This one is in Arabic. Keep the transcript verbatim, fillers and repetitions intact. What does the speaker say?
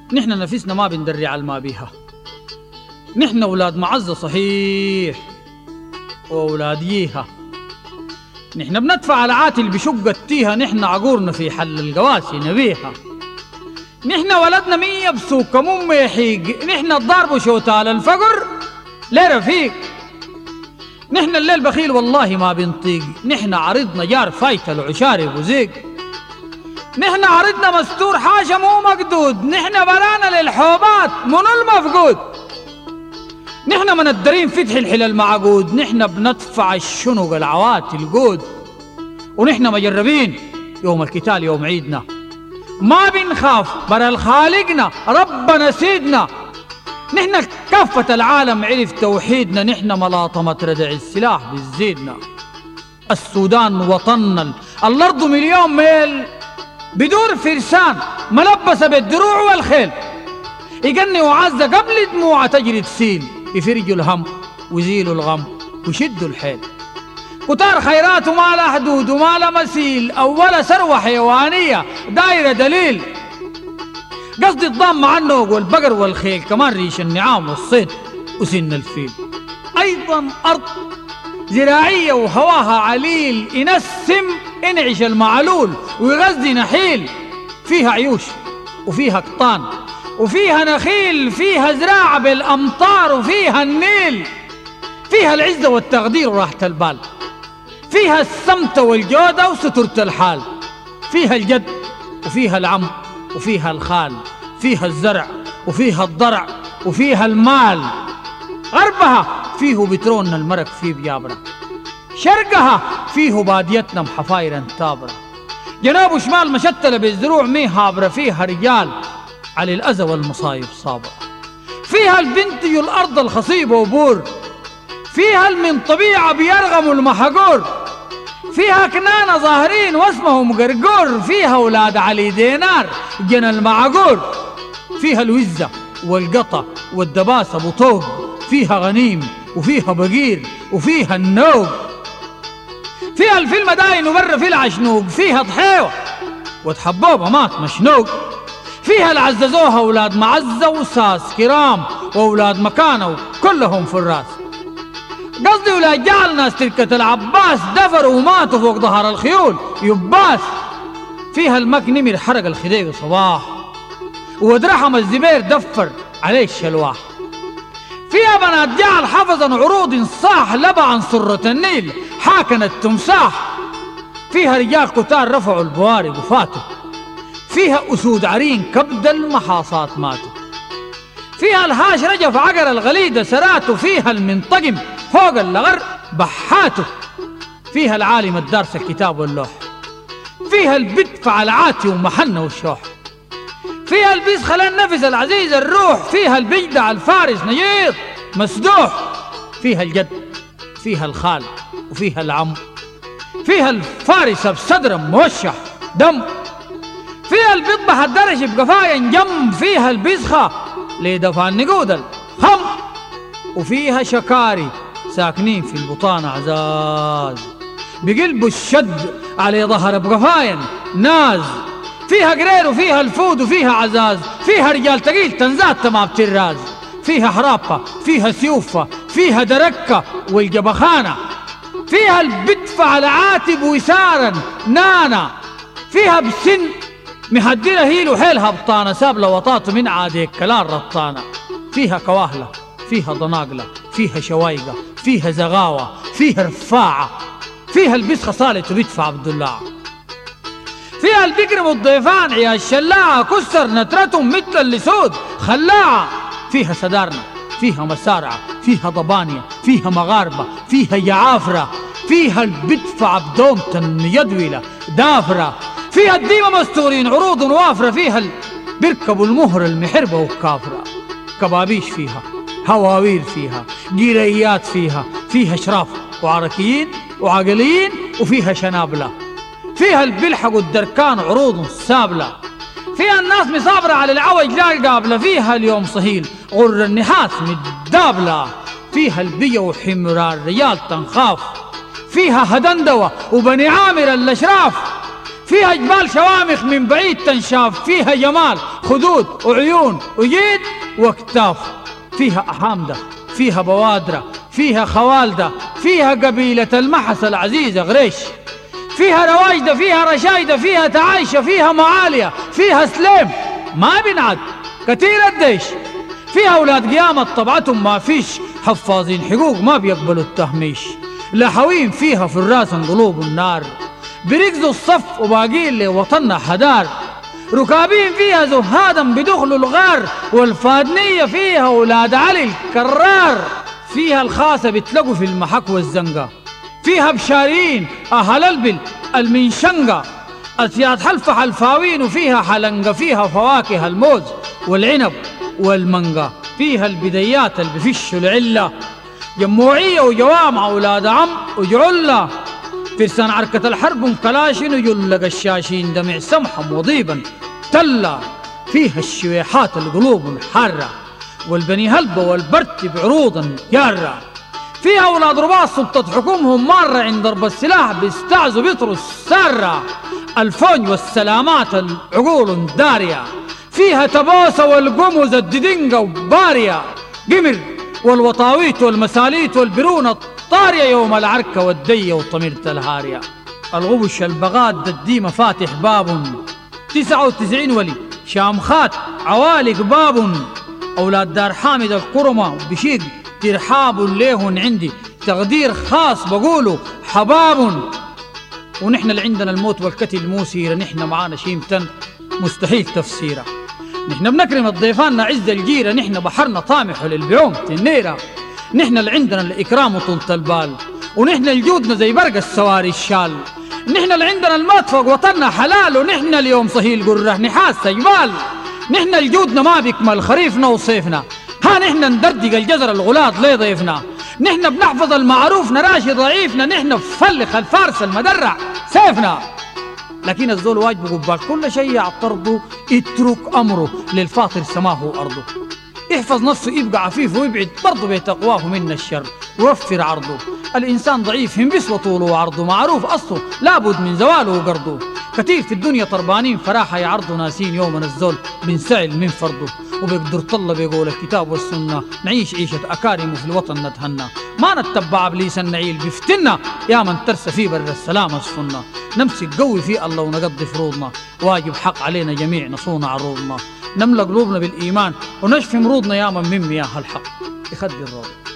نحن نفسنا ما بندري على ما بيها. نحن أولاد معزة صحيح وأولاديها. نحن بندفع العاتل بشق التيها. نحن عقورنا في حل القواسي نبيها. نحن ولدنا مية بسوق مم يحيق. نحن الضرب شوتال الفقر ليه رفيق. نحن الليل بخيل والله ما بنطيق. نحن عرضنا جار فايت العشاري بوزيق. نحن عرضنا مستور حاجة مو مقدود. نحن برانا للحوبات منو المفقود. نحن من الدرين فتح الحلال معقود. نحن بندفع الشنق العوات القود. ونحن مجربين يوم القتال يوم عيدنا. ما بنخاف برا الخالقنا ربنا سيدنا. نحن كافة العالم عرف توحيدنا. نحن ملاطمة ردع السلاح بزيدنا. السودان وطننا الأرض مليون ميل بدور فرسان ملبسة بالدروع والخيل. يقني وعزة قبل دموعة تجري تسيل. يفرجوا الهم ويزيلوا الغم ويشدوا الحيل. كتار خيرات وما لا حدود وما لا مثيل. أول ثروة حيوانية دايرة دليل. قصدي الضام مع النوق والبقر والخيل. كمان ريش النعام والصيد وسن الفيل. أيضا أرض زراعية وهواها عليل. ينسم انعش المعلول ويغذي نحيل. فيها عيوش وفيها قطان وفيها نخيل. فيها زراعة بالأمطار وفيها النيل. فيها العزة والتقدير وراحة البال. فيها السمت والجودة وسترة الحال. فيها الجد وفيها العم وفيها الخال. فيها الزرع وفيها الضرع وفيها المال. غربها فيه بتروننا المرق فيه بجابرة. شرقها فيه باديتنا محفايرا تابرة. جنوب وشمال مشتلة بالزروع مي هابرة. فيها رجال على الأذى والمصايب صابرة. فيها البنتي الأرض الخصيبة وبور. فيها المن طبيعة بيرغموا المحقور. فيها كنانة ظاهرين واسمهم قرقور. فيها أولاد علي دينار جن المعقور. فيها الوزة والقطة والدباسة بطوق. فيها غنيم وفيها بقير وفيها النوق. فيها الفيلم داين وبر في العشنوق. فيها ضحيوة وتحبوبة مات مشنوق. فيها العززوها أولاد معزة وساس كرام وأولاد مكانة وكلهم في الراس. قصدي ولا جعل ناس تركة العباس دفروا وماتوا فوق ظهر الخيول يباس. فيها المك نمر حرق الخديق صباح ودرحم الزبير دفر عليه الشلواح. فيها بنات جعل حفظا عروض صاح لبى عن سرة النيل حاكن التمساح. فيها رجال كتار رفعوا البوارق وفاتوا. فيها أسود عرين كبد المحاصات ماتوا. فيها الهاش رجف عقر الغليدة سراتوا. فيها المنطقم فوق اللغر بحاتوا. فيها العالم الدارس الكتاب واللوح. فيها البت فعلعاتي ومحنة والشوح. فيها البيس خلان نفس العزيز الروح. فيها البجدع الفارس نجيط مسدوح. فيها الجد فيها الخال وفيها العم. فيها الفارس بصدر موشح دم. فيها البيضبح الدرج بقفايا جم. فيها البزخة لدفع النقود الخم. وفيها شكاري ساكنين في البطانة عزاز بقلبوا الشد على ظهر بقفاين ناز. فيها قرير وفيها الفود وفيها عزاز. فيها رجال تقيل تنزات ما بتراز. فيها حرابة فيها سيوفة فيها دركة والجبخانة. فيها البدفع على عاتب ويسارا نانا. فيها بسن مهدلة هيل وحيلها بطانة سابلة وطاط من عاديك كلان رطانة. فيها كواهلة فيها ضناقلة فيها شوايقة فيها زغاوة فيها رفاعة. فيها البسخة صالت وبيدفع عبد الله. فيها البكرم والضيفان عيال الشلاعة كسر نترتهم مثل اللسود خلاعة. فيها سدارنا فيها مسارعة فيها ضبانية فيها مغاربة فيها يعافرة. فيها البدفع بدومتن يدويلة دافرة. فيها الديمة مستورين عروض وافرة. فيها ال... بيركبوا المهر المحربة والكافرة. كبابيش فيها هواوير فيها جيريات فيها. فيها شراف وعركيين وعقليين وفيها شنابلة. فيها البلحق والدركان عروض سابلة. فيها الناس مصابرة على العوج لا القابلة. فيها اليوم صهيل غر النحاس متدابلة. فيها البية وحمرار ريال تنخاف. فيها هدندوة وبني عامر الأشراف. فيها جبال شوامخ من بعيد تنشاف، فيها جمال خدود وعيون وجيد واكتاف، فيها أحامدة، فيها بوادرة، فيها خوالدة، فيها قبيلة المحس العزيزة غريش، فيها رواجدة، فيها رشايدة، فيها تعايشة، فيها معالية، فيها سليم ما بنعد كتير الديش، فيها أولاد قيامة طبعتهم ما فيش حفاظين حقوق ما بيقبلوا التهميش، لحوين فيها في الراس قلوب النار بركزوا الصف وباقين لوطننا حدار، ركابين فيها زهادا بدخلوا الغار، والفادنية فيها أولاد علي الكرار، فيها الخاسة بتلقوا في المحك والزنقة، فيها بشاريين أهل البل المنشنقة، أسياد حلفة حلفاوين، وفيها حلنقة، فيها فواكه الموز والعنب والمانجا، فيها البديات اللي بفشوا العلة، جموعية وجوامع أولاد عم وجعلة، فرسان عركة الحرب وكلاشين وجل قشاشين، دمع سمحم وضيبا تلا، فيها الشويحات القلوب الحارة، والبني هلبة والبرت بعروضا جارة، فيها أولاد رباط سلطة حكومهم مارة، عند ضرب السلاح بيستعزوا بيطروا السارة، الفونج والسلامات العقول دارية، فيها تبوسة والقمز الددنقة وبارية، قمر والوطاويت والمساليت والبرونة الطارية، يوم العركة والدية وطميرة الهارية، الغبش البغاد الدي مفاتح باب، تسعة وتسعين ولي شامخات عوالق باب، أولاد دار حامد القرمة بشيق ترحاب ليهن عندي تقدير خاص بقولوا حباب، ونحن اللي عندنا الموت والقتل مو سيرة، نحن معانا شيمتن مستحيل تفسيره، نحن بنكرم الضيفان عز الجيرة، نحن بحرنا طامح للبعوم تنيرة، نحن اللي عندنا الإكرام وطولة البال، ونحن الجودنا زي برق السواري الشال، نحن اللي عندنا الموت فوق وطننا حلال، ونحن اليوم صهيل قره نحاس جبال، نحن الجودنا ما بيكمل خريفنا وصيفنا، ها نحن ندردق الجزر الغلاط ليه ضيفنا، نحن بنحفظ المعروف نراشي ضعيفنا، نحن بفلخ الفارس المدرع سيفنا، لكن الزول واجبه قبال كل شيء يعترضه، اترك أمره للفاطر سماه وأرضه، يحفظ نفسه يبقى عفيف ويبعد برضه بتقواه من الشر، ووفر عرضه، الإنسان ضعيف ينبس وطوله وعرضه، معروف أصله لابد من زواله وقرضه، كتير في الدنيا طربانين فراحة يعرضوا ناسين يومنا الزول بنسأل من فرضه، وبيقدر طلب بيقول الكتاب والسنة، نعيش عيشة أكارم وفي الوطن نتهنى، ما نتبع إبليس النعيل بيفتنا، يا من ترسى في بر السلام أصفنا، نمسك قوي في الله ونقضي فروضنا، واجب حق علينا جميع نصون عروضنا، نملى قلوبنا بالإيمان ونشفي مروضنا يا من من مياه الحق يخدي الروض.